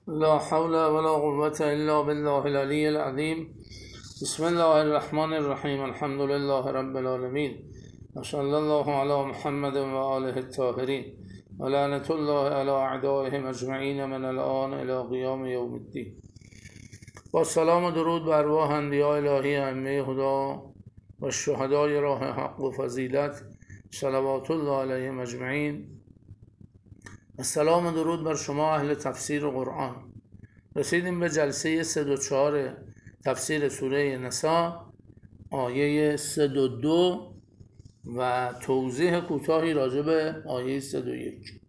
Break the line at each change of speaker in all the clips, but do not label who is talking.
لا حول ولا قوة إلا بالله العلي العظيم. بسم الله الرحمن الرحيم. الحمد لله رب العالمين، وصلى الله على محمد وآله الطاهرين، ولعنة الله على أعدائهم أجمعين من الآن إلى قيام يوم الدين. با سلام و درود بر ارواح انبیاء الهی ائمه هدا و شهدای راه حق و فضیلت صلوات الله علیهم اجمعین. السلام و درود بر شما اهل تفسیر قرآن. رسیدیم به جلسه 3-4 تفسیر سوره نساء، آیه 3-2 و توضیح کوتاهی راجع به آیه 3-1.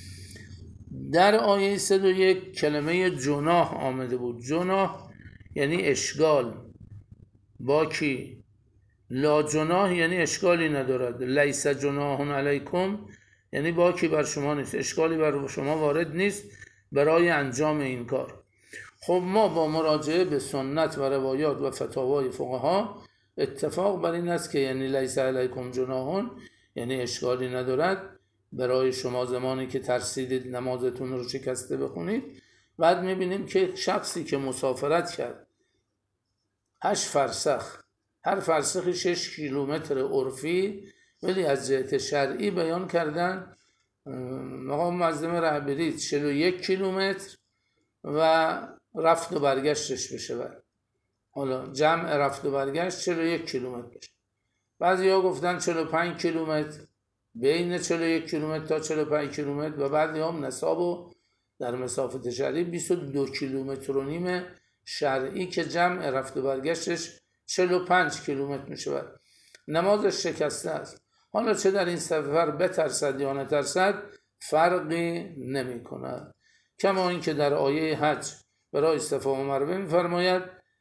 در آیه 3-1 کلمه جناح آمده بود. جناح یعنی اشکال. با کی؟ لا جناح یعنی اشکالی ندارد. لیس جناح علیکم یعنی با کی بر شما نیست، اشکالی بر شما وارد نیست برای انجام این کار. خب ما با مراجعه به سنت و روایات و فتاوای فقها اتفاق بر این است که یعنی لیس علیکم جناح یعنی اشکالی ندارد برای شما زمانی که ترسیدید نمازتون رو شکسته بخونید. بعد میبینیم که شخصی که مسافرت کرد 8 فرسخ، هر فرسخی 6 کیلومتر عرفی، ولی از جهت شرعی بیان کردن مقام معظم رهبری 41 کیلومتر و رفت و برگشتش بشه. حالا جمع رفت و برگشت 41 کیلومتر بشه. بعضی ها گفتن 45 کیلومتر، بین 41 کیلومتر تا 45 کیلومتر، و بعضی هم نصابو در مسافت شرعی 22 کیلومتر و نیم شرعی که جمع رفت و برگشتش 45 کیلومتر میشه. نمازش شکسته است. حالا چه در این سفر بترسد یا نترسد فرقی نمی کند. کما این که در آیه حج برای صفا و مروه می‌فرماید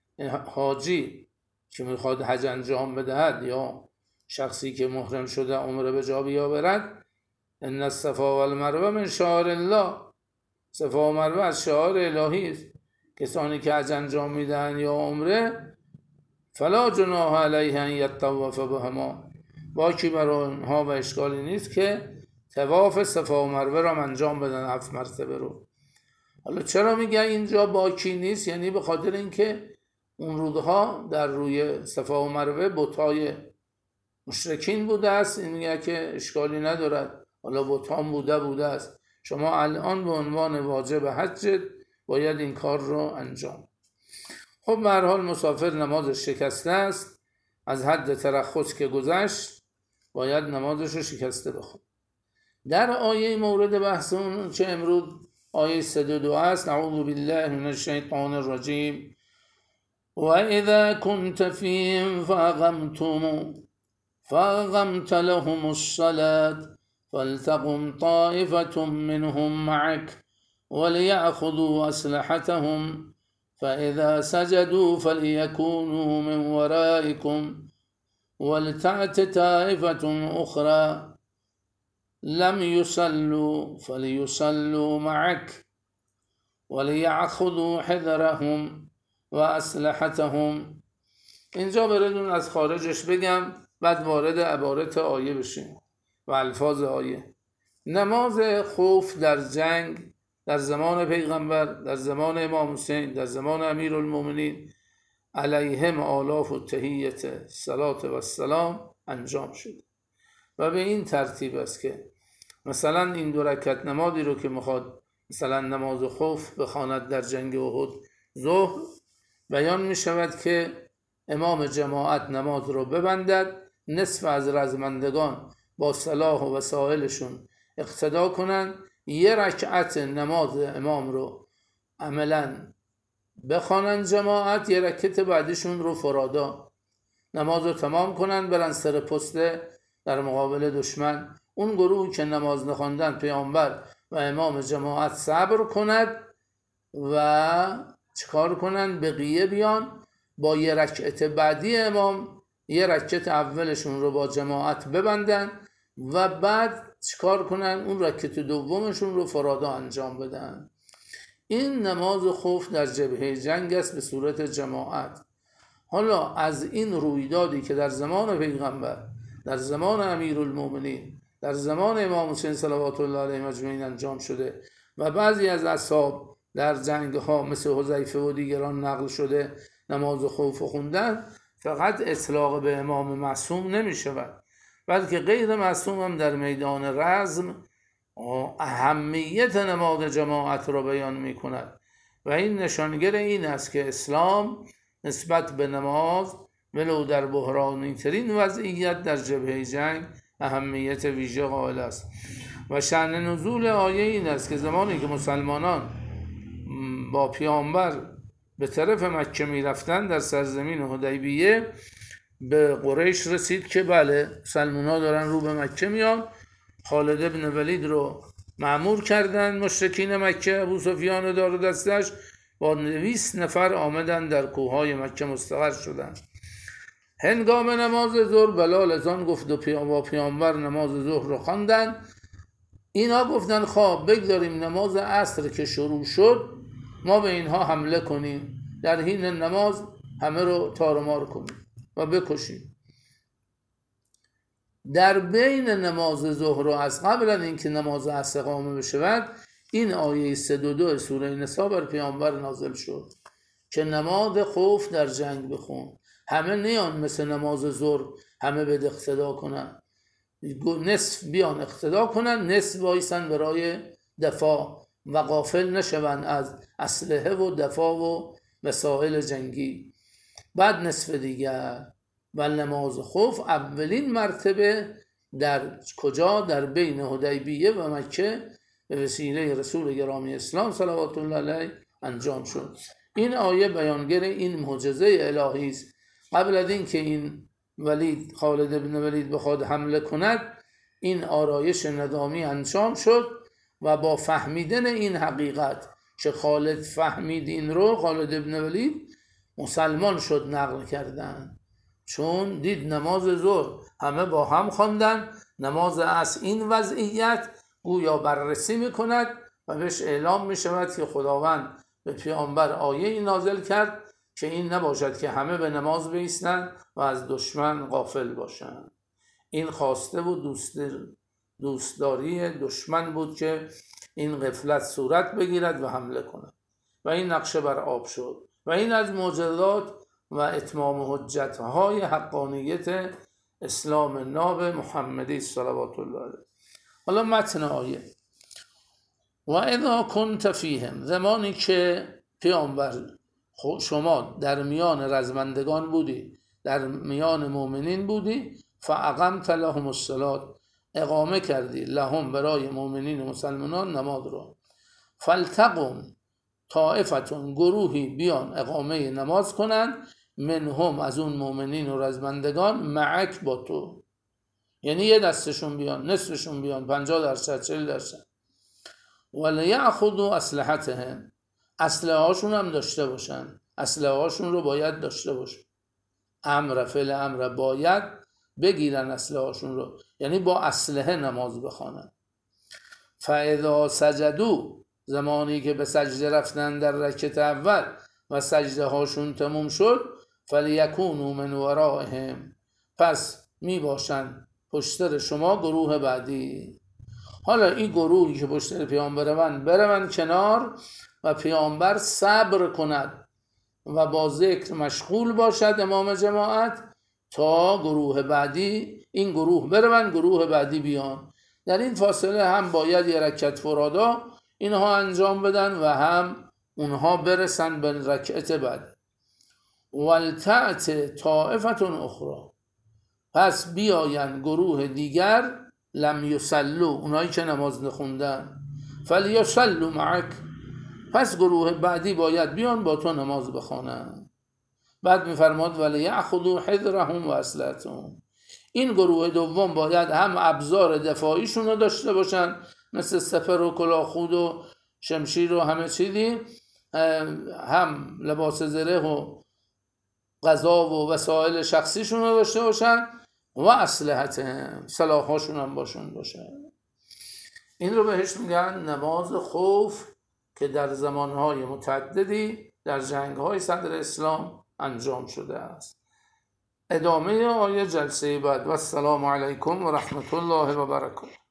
حاجی که میخواد حج انجام بدهد یا شخصی که محرم شده عمره به جا بیاورد، ان الصفا و المروه من شعائر الله، صفا و مروه از شعائر الهی است. کسانی که حج انجام میدن یا عمره فلا جناح علیه ان یطوف بهما، باکی برای اونها و اشکالی نیست که طواف صفا و مروه را انجام بدن 7 مرتبه رو. حالا چرا میگه اینجا باکی نیست؟ یعنی به خاطر اینکه اون رودها در روی صفا و مروه بت‌های مشرکین بوده است. این میگه که اشکالی ندارد، حالا بت‌ها بوده است، شما الان به عنوان واجب حج باید این کار رو انجام. خب به هر حال مسافر نمازش شکسته است، از حد ترخص که گذشت باید نمازش رو شکسته بخون. در آیه مورد بحثمون چه امروز آیه 3-2 است. اعوذ بالله من الشیطان الرجیم. و اذا كنت فيهم فاقمت لهم الصلاة فلتقم طائفة منهم معك وليأخذوا أسلحتهم فإذا سجدوا فليكونوا من ورائكم ولتأت طائفة أخرى لم يصلوا فليصلوا معك وليأخذوا حذرهم و اسلحتهم. اینجا بردون از خارجش بگم، بعد وارد عبارت آیه بشیم و الفاظ آیه. نماز خوف در جنگ در زمان پیغمبر، در زمان امام حسین، در زمان امیرالمومنین علیهم آلاف و تحیت صلات و السلام انجام شد و به این ترتیب است که مثلا این 2 رکعت نمازی رو که میخواد مثلا نماز خوف بخواند در جنگ احد ظهر، بیان می شود که امام جماعت نماز رو ببندد، نصف از رزمندگان با سلاح و وسایلشون اقتدا کنند، 1 رکعت نماز امام رو عملا بخوانند جماعت، 1 رکعت بعدشون رو فرادا نماز رو تمام کنند، برن سر پسته در مقابل دشمن. اون گروه که نماز نخواندن پیامبر و امام جماعت صبر کند و چیکار کنن؟ بقیه بیان با 1 رکعت بعدی امام 1 رکعت اولشون رو با جماعت ببندن و بعد چیکار کنن؟ اون رکعت دومشون رو فرادا انجام بدن. این نماز خوف در جبهه جنگ است به صورت جماعت. حالا از این رویدادی که در زمان پیغمبر، در زمان امیرالمومنین، در زمان امام حسین صلوات الله علیه اجمعین انجام شده و بعضی از اصحاب در جنگ ها مثل حذیفه و دیگران نقل شده نماز خوف خوندن، فقط اطلاق به امام معصوم نمی شود، بلکه غیر معصوم هم در میدان رزم اهمیت نماز جماعت را بیان می کند و این نشانگر این است که اسلام نسبت به نماز ولو در بحرانی ترین وضعیت در جبهه جنگ اهمیت ویژه قائل است. و شأن نزول آیه این است که زمانی که مسلمانان با پیامبر به طرف مکه می رفتن در سرزمین حدیبیه، به قریش رسید که بله مسلمان‌ها دارن رو به مکه میان. خالد بن ولید رو مأمور کردن مشرکین مکه، ابو سفیان و دار و دستش با 200 نفر آمدن در کوههای مکه مستقر شدن. هنگام نماز ظهر بلال اذان گفت و با پیامبر نماز ظهر رو خواندن. اینا گفتن خواب بگذاریم نماز عصر که شروع شد ما به اینها حمله کنیم، در حین نماز همه رو تارمار کنیم و بکشیم. در بین نماز ظهر و از قبل از اینکه نماز عصر اقامه بشود این آیه 322 سوره نساء بر پیامبر نازل شد که نماز خوف در جنگ بخون. همه نیان مثل نماز ظهر همه به اقتدا کنن، نصف بیان اقتدا کنن، نصف وایسن برای دفاع و غافل نشون از اسلحه و دفاع و مسائل جنگی. بعد نصف دیگر. و نماز خوف اولین مرتبه در کجا؟ در بین حدیبیه و مکه به وسیله رسول گرامی اسلام صلوات الله علیه انجام شد. این آیه بیانگر این معجزه الهی است. قبل از اینکه این خالد بن ولید بخواد حمله کند این آرایش نظامی انجام شد و با فهمیدن این حقیقت که خالد فهمید این رو، خالد بن ولید مسلمان شد نقل کردن، چون دید نماز ظهر همه با هم خواندن، نماز عصر این وضعیت گویا بررسی میکند و بهش اعلام میشود که خداوند به پیامبر آیه نازل کرد که این نباشد که همه به نماز بایستند و از دشمن غافل باشند. این خواسته و دوستداری دشمن بود که این غفلت صورت بگیرد و حمله کند و این نقشه بر آب شد و این از معجزات و اتمام حجتهای حقانیت اسلام ناب محمدی صلوات الله علیه. حالا متن آیه: و اذا کنت فیهم، زمانی که پیامبر شما در میان رزمندگان بودی، در میان مؤمنین بودی، فاقمت لهم الصلاة، اقامه کردی لهم برای مؤمنین و مسلمانان نماز رو، فلتقم طائفتون، گروهی بیان اقامه نماز کنند، منهم از اون مؤمنین و رزمندگان، معک با تو، یعنی یه دستشون بیان، نصفشون بیان، 50% 40%، ولیأخذوا اسلحتهم، اسلحه هاشون هم داشته باشن، اسلحه هاشون رو باید داشته باشن، فعل امر، باید بگیرن اسلحه هاشون رو، یعنی با اسلحه نماز بخوانن. فاذا سجدوا، زمانی که به سجده رفتن در رکعت اول و سجده هاشون تموم شد، فلیکونوا من ورائهم، پس می باشن پشت شما گروه بعدی. حالا این گروهی که پشت پیامبر برون کنار و پیامبر صبر کند و با ذکر مشغول باشد امام جماعت تا گروه بعدی، این گروه برون گروه بعدی بیان. در این فاصله هم باید یه رکعت فرادا اینها انجام بدن و هم اونها برسن به رکعت بعد. ولتأت طائفة اخرى، پس بیاین گروه دیگر، لم یصلوا، اونایی که نماز نخوندن، فلیصلوا معک، پس گروه بعدی باید بیان با تو نماز بخوانن. بعد میفرماد ولیأخذوا حذرهم و اسلحتهم، این گروه دوم باید هم ابزار دفاعیشون رو داشته باشن مثل سپر و کلاهخود و شمشیر و همه چیزی، هم لباس زره و غذا و وسایل شخصیشون رو داشته باشن و اسلحتهم، سلاحاشون هم باشه. این رو بهش میگن نماز خوف که در زمانهای متعددی در جنگهای صدر اسلام انجام شده است. ادامه آیه جلسه بعد. و السلام علیکم و رحمت الله و برکاته.